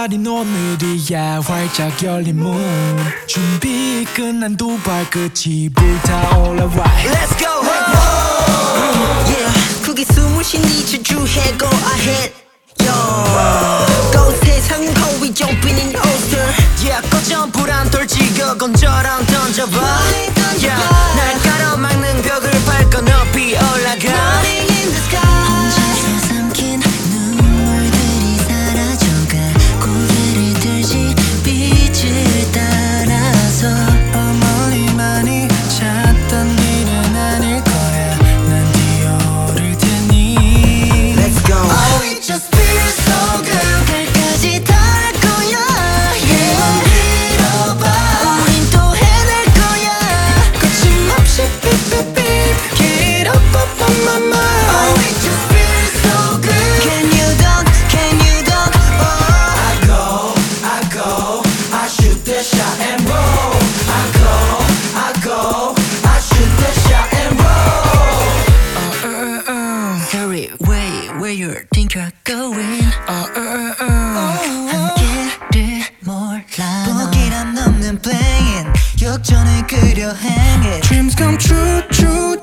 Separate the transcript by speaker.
Speaker 1: 날인 오늘이야 활짝 열린 문 준비 끝난 두 발끝이 불타올라 right.
Speaker 2: Let's go yeah 그게 숨을 쉬니 저주해 go ahead yo go 세상 거위 jumping in ocean yeah 꺼져 불안 돌지고 건져랑 던져봐 yeah 날 가로막는 벽을 밟고 높이 올라가
Speaker 3: 혼자서 삼킨 눈물들이 사라져가 고개를 들지 빛을 따라서
Speaker 1: 어머니 많이 찾던 길은 아닐 거야 난 뛰어오를 테니
Speaker 2: Let's go
Speaker 3: Oh it just feels so good 달까지 닿을 거야 yeah 믿어봐 우린 또 해낼 거야
Speaker 1: 거침없이 삐삐삐 Get up up on my mind
Speaker 3: Oh it just feels so good Can you don't oh
Speaker 1: I go, I shoot that shot and roll. I go, I shoot that shot and roll.
Speaker 3: Hurry where you think you're going 한계를 몰라 보기란 넘는 playing 역전을 그려 hang it
Speaker 1: Dreams come true, true.